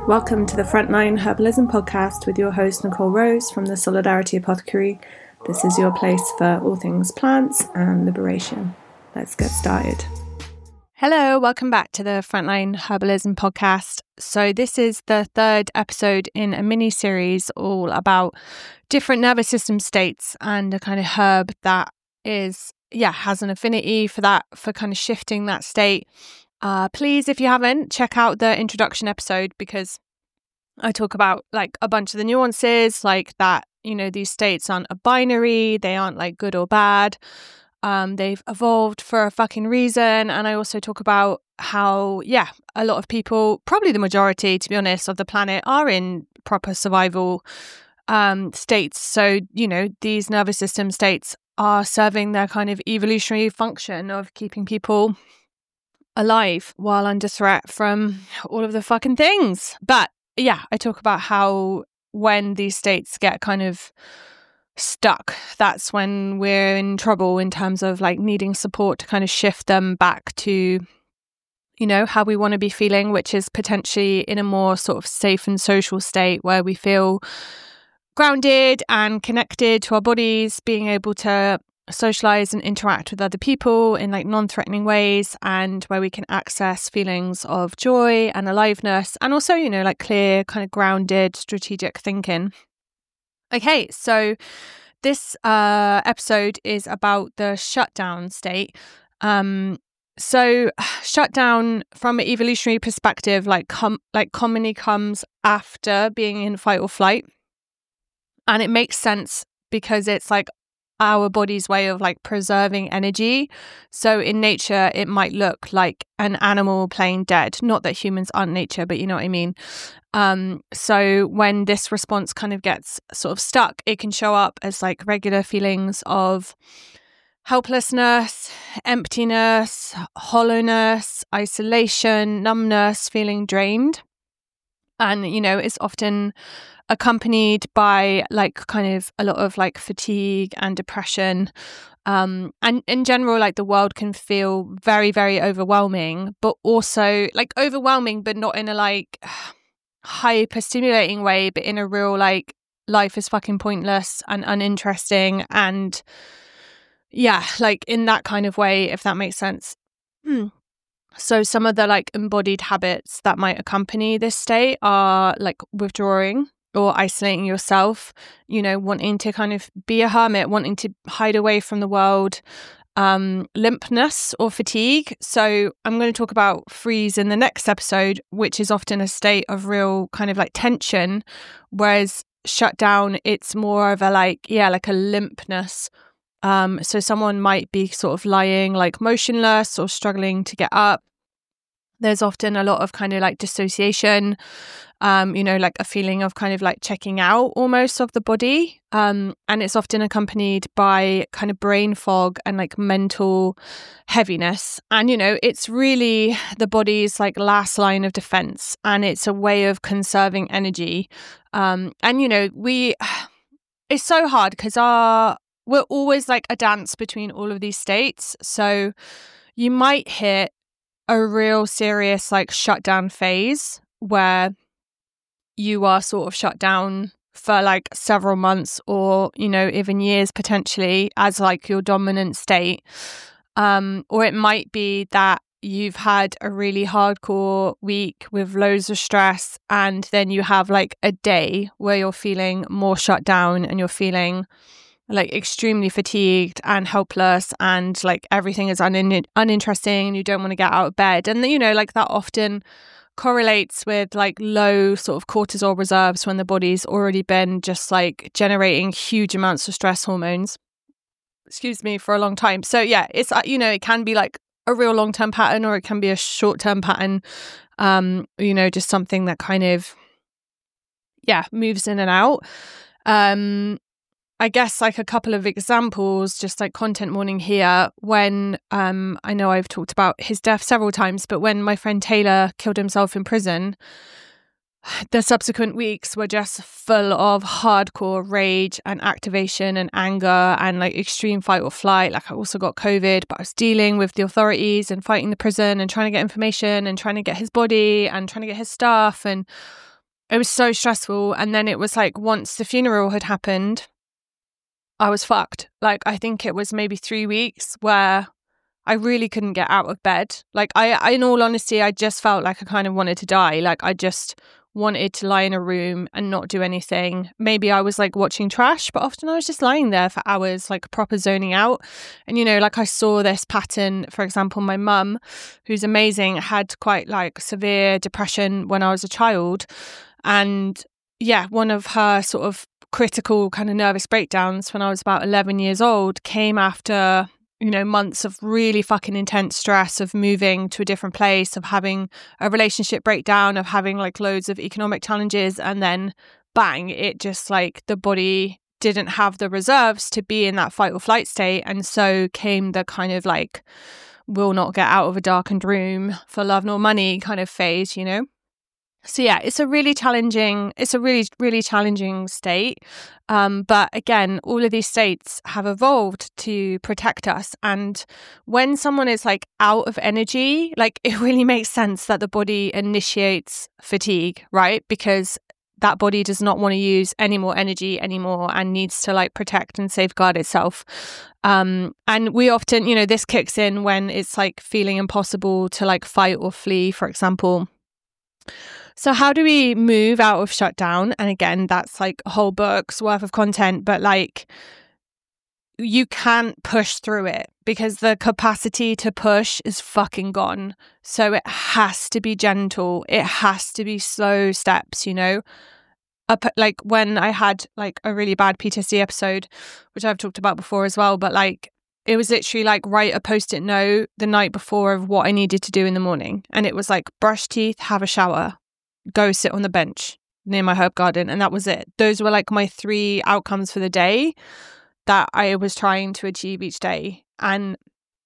Welcome to the Frontline Herbalism podcast with your host Nicole Rose from the Solidarity Apothecary. This is your place for all things plants and liberation. Let's get started. Hello, welcome back to the Frontline Herbalism podcast. So this is the third episode in a mini-series all about different nervous system states and a kind of herb that has an affinity for that, for kind of shifting that state. Please, if you haven't, check out the introduction episode because I talk about like a bunch of the nuances, like that, these states aren't a binary, they aren't like good or bad. They've evolved for a fucking reason. And I also talk about how, a lot of people, probably the majority, to be honest, of the planet are in proper survival states. So, these nervous system states are serving their kind of evolutionary function of keeping people alive while under threat from all of the fucking things. But I talk about how when these states get kind of stuck, that's when we're in trouble in terms of like needing support to kind of shift them back to, how we want to be feeling, which is potentially in a more sort of safe and social state where we feel grounded and connected to our bodies, being able to socialize and interact with other people in like non-threatening ways, and where we can access feelings of joy and aliveness, and also, like clear, kind of grounded, strategic thinking. Okay, so this episode is about the shutdown state. So shutdown from an evolutionary perspective, commonly comes after being in fight or flight. And it makes sense because it's like our body's way of like preserving energy. So in nature, it might look like an animal playing dead. Not that humans aren't nature, but you know what I mean. So when this response kind of gets sort of stuck, it can show up as like regular feelings of helplessness, emptiness, hollowness, isolation, numbness, feeling drained. And, it's often accompanied by like kind of a lot of like fatigue and depression. And in general, like the world can feel very, very overwhelming, but also like overwhelming, but not in a like hyper stimulating way, but in a real like life is fucking pointless and uninteresting. And like in that kind of way, if that makes sense. So some of the like embodied habits that might accompany this state are like withdrawing or isolating yourself, wanting to kind of be a hermit, wanting to hide away from the world, limpness or fatigue. So I'm going to talk about freeze in the next episode, which is often a state of real kind of like tension, whereas shutdown, it's more of a like a limpness. So someone might be sort of lying like motionless or struggling to get up. There's often a lot of kind of like dissociation, like a feeling of kind of like checking out almost of the body. And it's often accompanied by kind of brain fog and like mental heaviness. And, it's really the body's like last line of defense, and it's a way of conserving energy. It's so hard because we're always like a dance between all of these states. So you might hit a real serious like shutdown phase where you are sort of shut down for like several months or, even years potentially as like your dominant state. Or it might be that you've had a really hardcore week with loads of stress, and then you have like a day where you're feeling more shut down and you're feeling like extremely fatigued and helpless, and like everything is uninteresting and you don't want to get out of bed. And like that often correlates with like low sort of cortisol reserves when the body's already been just like generating huge amounts of stress hormones, for a long time. So it's it can be like a real long-term pattern, or it can be a short-term pattern, just something that kind of moves in and out. I guess like a couple of examples, just like content warning here, when I know I've talked about his death several times, but when my friend Taylor killed himself in prison, the subsequent weeks were just full of hardcore rage and activation and anger and like extreme fight or flight. Like I also got COVID, but I was dealing with the authorities and fighting the prison and trying to get information and trying to get his body and trying to get his stuff. And it was so stressful. And then it was like, once the funeral had happened, I was fucked. Like, I think it was maybe 3 weeks where I really couldn't get out of bed. Like, I in all honesty, I just felt like I kind of wanted to die. Like, I just wanted to lie in a room and not do anything. Maybe I was like watching trash, but often I was just lying there for hours, like proper zoning out. And, like I saw this pattern. For example, my mum, who's amazing, had quite like severe depression when I was a child. And yeah, one of her sort of critical kind of nervous breakdowns when I was about 11 years old came after months of really fucking intense stress, of moving to a different place, of having a relationship breakdown, of having like loads of economic challenges. And then bang, it just like the body didn't have the reserves to be in that fight or flight state. And so came the kind of like, will not get out of a darkened room for love nor money kind of phase, So yeah, it's a really challenging state. But again, all of these states have evolved to protect us. And when someone is like out of energy, like it really makes sense that the body initiates fatigue, right? Because that body does not want to use any more energy anymore and needs to like protect and safeguard itself. And we often, this kicks in when it's like feeling impossible to like fight or flee, for example. So how do we move out of shutdown? And again, that's like a whole book's worth of content, but like you can't push through it because the capacity to push is fucking gone. So it has to be gentle. It has to be slow steps, Like when I had like a really bad PTSD episode, which I've talked about before as well, but like it was literally like write a post-it note the night before of what I needed to do in the morning. And it was like brush teeth, have a shower, go sit on the bench near my herb garden. And that was it. Those were like my 3 outcomes for the day that I was trying to achieve each day. And,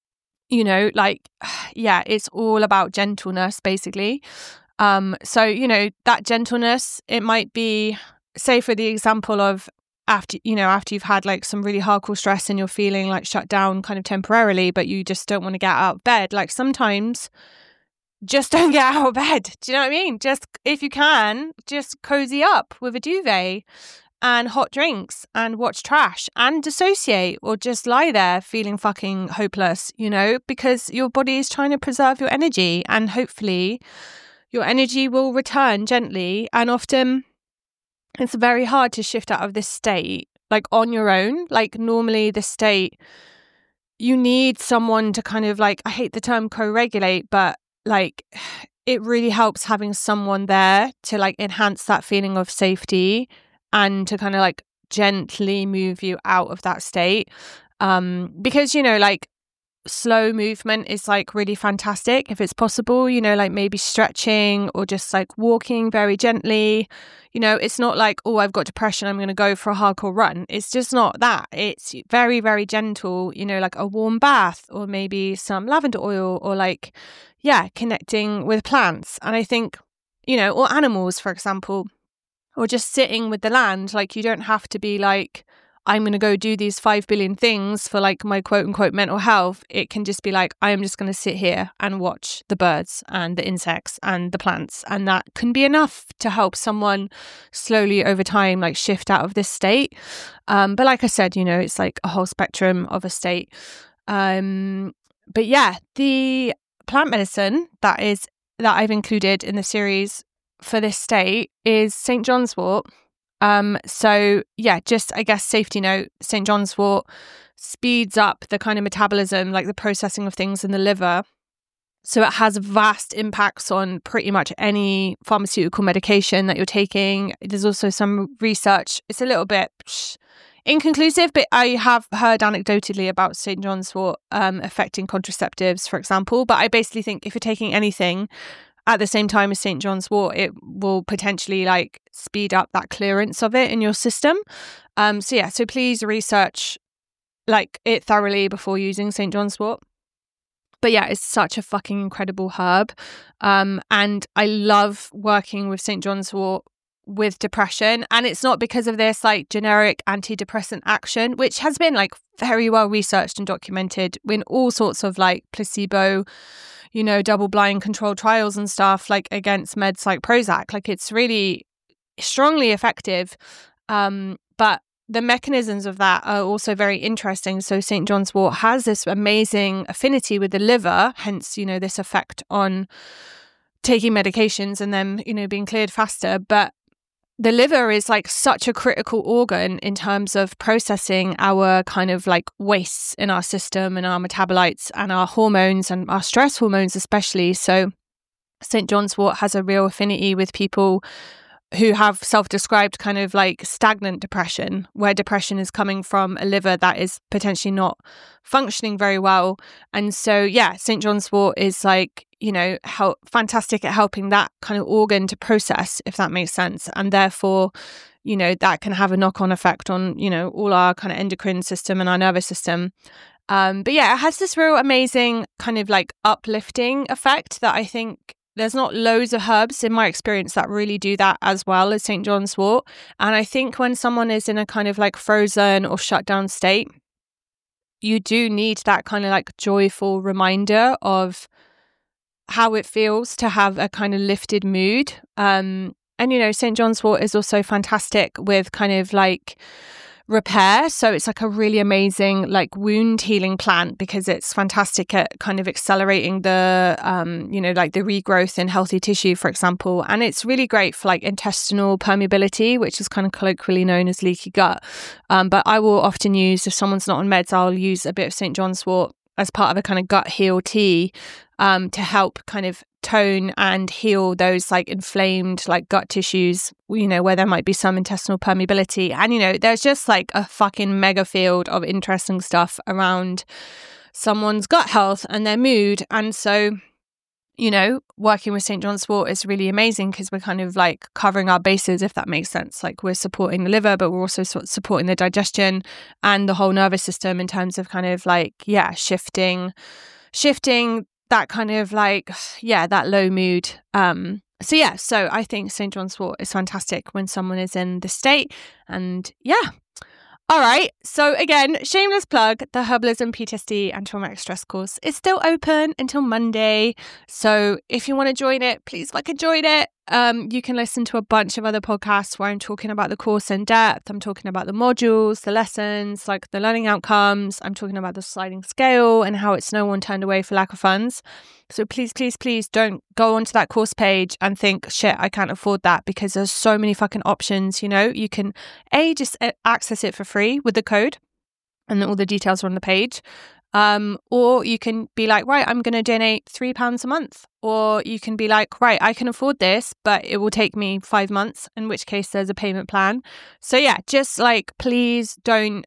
like, yeah, it's all about gentleness, basically. So, that gentleness, it might be, say for the example of after you've had like some really hardcore stress and you're feeling like shut down kind of temporarily, but you just don't want to get out of bed. Like sometimes just don't get out of bed. Do you know what I mean? Just, if you can, just cozy up with a duvet and hot drinks and watch trash and dissociate, or just lie there feeling fucking hopeless, because your body is trying to preserve your energy, and hopefully your energy will return gently. And often it's very hard to shift out of this state like on your own. Like normally the state, you need someone to kind of like, I hate the term co-regulate, but like it really helps having someone there to like enhance that feeling of safety and to kind of like gently move you out of that state. Because, like slow movement is like really fantastic if it's possible, like maybe stretching or just like walking very gently. It's not like, oh, I've got depression, I'm going to go for a hardcore run. It's just not that. It's very, very gentle, like a warm bath or maybe some lavender oil or like, yeah, connecting with plants. And I think, or animals, for example, or just sitting with the land. Like you don't have to be like, I'm going to go do these 5 billion things for like my quote unquote mental health. It can just be like, I am just going to sit here and watch the birds and the insects and the plants. And that can be enough to help someone slowly over time, like shift out of this state. But like I said, it's like a whole spectrum of a state. But yeah, the plant medicine that I've included in the series for this state is St. John's wort. So yeah, just I guess safety note, St. John's wort speeds up the kind of metabolism, like the processing of things in the liver. So it has vast impacts on pretty much any pharmaceutical medication that you're taking. There's also some research. It's a little bit inconclusive, but I have heard anecdotally about St. John's wort affecting contraceptives, for example. But I basically think if you're taking anything at the same time as St. John's wort, it will potentially like speed up that clearance of it in your system. So please research like it thoroughly before using St. John's wort. But yeah, it's such a fucking incredible herb. And I love working with St. John's wort with depression. And it's not because of this like generic antidepressant action, which has been like very well researched and documented in all sorts of like placebo, double blind controlled trials and stuff, like against meds like Prozac. Like it's really strongly effective. But the mechanisms of that are also very interesting. So St. John's wort has this amazing affinity with the liver, hence, this effect on taking medications and them, being cleared faster. But the liver is like such a critical organ in terms of processing our kind of like wastes in our system and our metabolites and our hormones and our stress hormones especially. So St. John's wort has a real affinity with people who have self-described kind of like stagnant depression, where depression is coming from a liver that is potentially not functioning very well. And so, St. John's wort is like, fantastic at helping that kind of organ to process, if that makes sense. And therefore, that can have a knock-on effect on, all our kind of endocrine system and our nervous system. But it has this real amazing kind of like uplifting effect that I think there's not loads of herbs in my experience that really do that as well as St. John's wort. And I think when someone is in a kind of like frozen or shut down state, you do need that kind of like joyful reminder of how it feels to have a kind of lifted mood. And, St. John's wort is also fantastic with kind of like repair. So it's like a really amazing like wound healing plant because it's fantastic at kind of accelerating the, like the regrowth in healthy tissue, for example. And it's really great for like intestinal permeability, which is kind of colloquially known as leaky gut. But I will often use, if someone's not on meds, I'll use a bit of St. John's wort as part of a kind of gut heal tea to help kind of tone and heal those like inflamed like gut tissues, where there might be some intestinal permeability. And, there's just like a fucking mega field of interesting stuff around someone's gut health and their mood. And so, working with St. John's wort is really amazing because we're kind of like covering our bases, if that makes sense. Like we're supporting the liver, but we're also supporting the digestion and the whole nervous system in terms of kind of like, shifting that kind of like, that low mood. So I think St. John's wort is fantastic when someone is in the state. And all right. So again, shameless plug, the Herbalism PTSD and Traumatic Stress course is still open until Monday. So if you want to join it, please fucking join it. You can listen to a bunch of other podcasts where I'm talking about the course in depth. I'm talking about the modules, the lessons, like the learning outcomes. I'm talking about the sliding scale and how it's no one turned away for lack of funds. So please, please, please don't go onto that course page and think, shit, I can't afford that, because there's so many fucking options. You can just access it for free with the code and all the details are on the page. Or you can be like, right, I'm going to donate £3 a month. Or you can be like, right, I can afford this, but it will take me 5 months, in which case there's a payment plan. So just like, please don't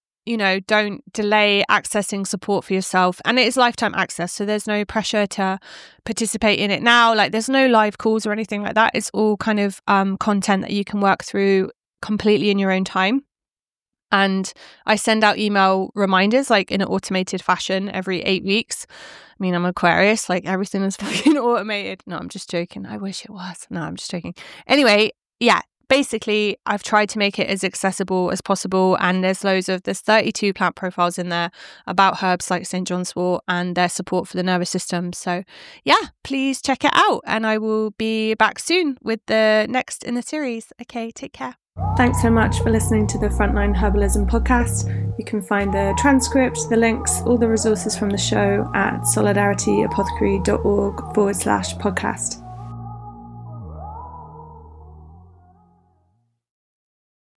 delay accessing support for yourself. And it is lifetime access. So there's no pressure to participate in it now. Like there's no live calls or anything like that. It's all kind of content that you can work through completely in your own time. And I send out email reminders like in an automated fashion every 8 weeks. I mean, I'm Aquarius, like everything is fucking automated. No, I'm just joking. I wish it was. No, I'm just joking. Anyway, basically I've tried to make it as accessible as possible. And there's 32 plant profiles in there about herbs like St. John's wort and their support for the nervous system. So please check it out. And I will be back soon with the next in the series. Okay, take care. Thanks so much for listening to the Frontline Herbalism podcast. You can find the transcript, the links, all the resources from the show at solidarityapothecary.org/podcast.